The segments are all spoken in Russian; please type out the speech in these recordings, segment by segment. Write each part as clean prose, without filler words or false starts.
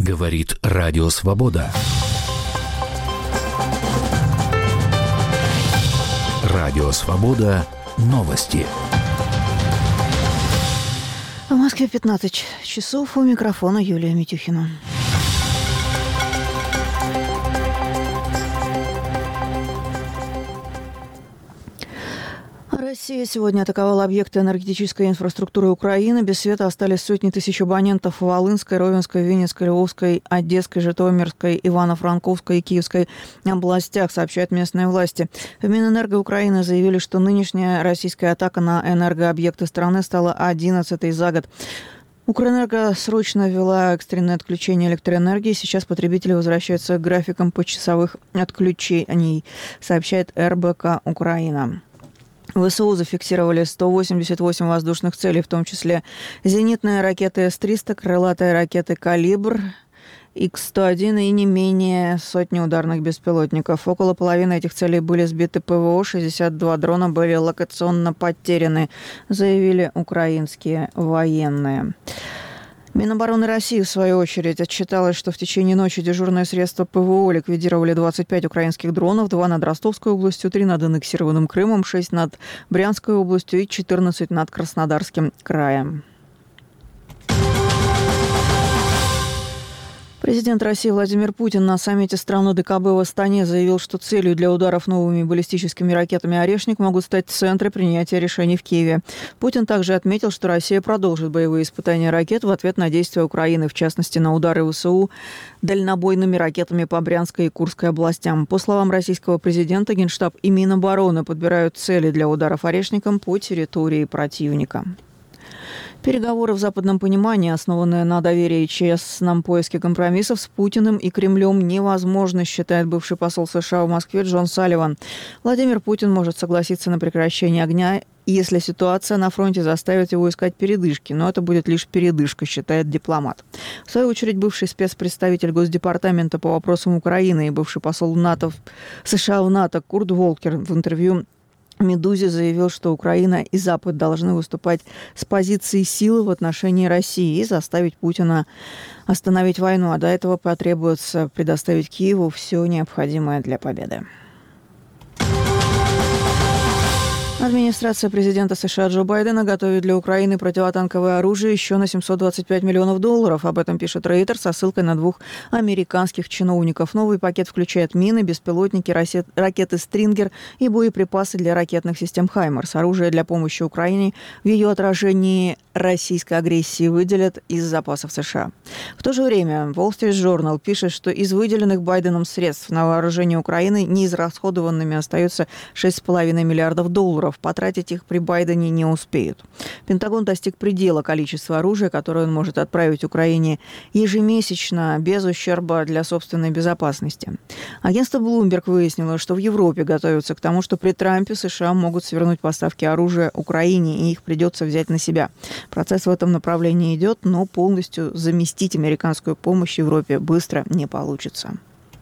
Говорит Радио Свобода. Радио Свобода. Новости. В Москве 15 часов. У микрофона Юлия Митюхина. Россия сегодня атаковала объекты энергетической инфраструктуры Украины. Без света остались сотни тысяч абонентов в Волынской, Ровенской, Винницкой, Львовской, Одесской, Житомирской, Ивано-Франковской и Киевской областях, сообщают местные власти. В Минэнерго Украины заявили, что нынешняя российская атака на энергообъекты страны стала 11-й за год. Укрэнерго срочно ввела экстренное отключение электроэнергии. Сейчас потребители возвращаются к графикам почасовых отключений, сообщает РБК Украина. ВСУ зафиксировали 188 воздушных целей, в том числе зенитные ракеты С-300, крылатые ракеты «Калибр», Х-101 и не менее сотни ударных беспилотников. Около половины этих целей были сбиты ПВО, 62 дрона были локационно потеряны, заявили украинские военные. Минобороны России, в свою очередь, отчиталось, что в течение ночи дежурные средства ПВО ликвидировали 25 украинских дронов, 2 над Ростовской областью, 3 над аннексированным Крымом, 6 над Брянской областью и 14 над Краснодарским краем. Президент России Владимир Путин на саммите стран ОДКБ в Астане заявил, что целью для ударов новыми баллистическими ракетами «Орешник» могут стать центры принятия решений в Киеве. Путин также отметил, что Россия продолжит боевые испытания ракет в ответ на действия Украины, в частности, на удары ВСУ дальнобойными ракетами по Брянской и Курской областям. По словам российского президента, Генштаб и Минобороны подбирают цели для ударов «Орешником» по территории противника. Переговоры в западном понимании, основанные на доверии и честном поиске компромиссов с Путиным и Кремлем, невозможны, считает бывший посол США в Москве Джон Салливан. Владимир Путин может согласиться на прекращение огня, если ситуация на фронте заставит его искать передышки, но это будет лишь передышка, считает дипломат. В свою очередь, бывший спецпредставитель Госдепартамента по вопросам Украины и бывший посол США в НАТО Курт Волкер в интервью «Медузе» заявил, что Украина и Запад должны выступать с позиции силы в отношении России и заставить Путина остановить войну, а до этого потребуется предоставить Киеву все необходимое для победы. Администрация президента США Джо Байдена готовит для Украины противотанковое оружие еще на $725 миллионов. Об этом пишет Рейтер со ссылкой на 2 американских чиновников. Новый пакет включает мины, беспилотники, ракеты «Стрингер» и боеприпасы для ракетных систем «Хаймарс». Оружие для помощи Украине в ее отражении российской агрессии выделят из запасов США. В то же время Wall Street Journal пишет, что из выделенных Байденом средств на вооружение Украины неизрасходованными остается $6,5 миллиардов. Потратить их при Байдене не успеют. Пентагон достиг предела количества оружия, которое он может отправить Украине ежемесячно, без ущерба для собственной безопасности. Агентство Bloomberg выяснило, что в Европе готовятся к тому, что при Трампе США могут свернуть поставки оружия Украине, и их придется взять на себя. Процесс в этом направлении идет, но полностью заместить американскую помощь Европе быстро не получится.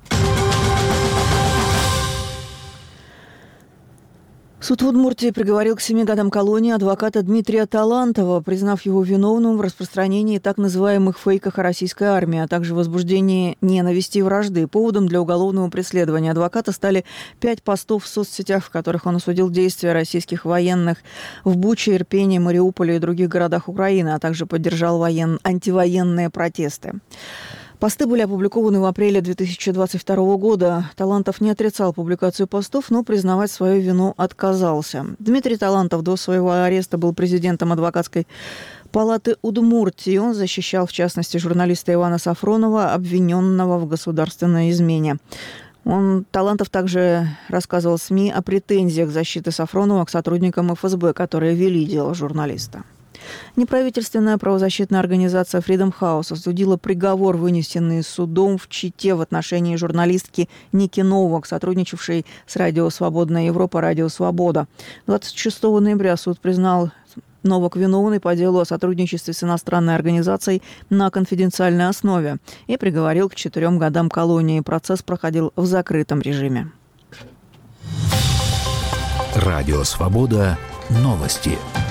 Суд в Удмуртии приговорил к 7 годам колонии адвоката Дмитрия Талантова, признав его виновным в распространении так называемых фейков о российской армии, а также возбуждении ненависти и вражды. Поводом для уголовного преследования адвоката стали 5 постов в соцсетях, в которых он осудил действия российских военных в Буче, Ирпене, Мариуполе и других городах Украины, а также поддержал антивоенные протесты. Посты были опубликованы в апреле 2022 года. Талантов не отрицал публикацию постов, но признавать свою вину отказался. Дмитрий Талантов до своего ареста был президентом адвокатской палаты Удмуртии. Он защищал, в частности, журналиста Ивана Сафронова, обвиненного в государственной измене. Талантов также рассказывал СМИ о претензиях защиты Сафронова к сотрудникам ФСБ, которые вели дело журналиста. Неправительственная правозащитная организация Freedom House осудила приговор, вынесенный судом в Чите в отношении журналистки Ники Новак, сотрудничавшей с радио «Свободная Европа», «Радио Свобода». 26 ноября суд признал Новак виновной по делу о сотрудничестве с иностранной организацией на конфиденциальной основе и приговорил к 4 годам колонии. Процесс проходил в закрытом режиме. Радио «Свобода». Новости.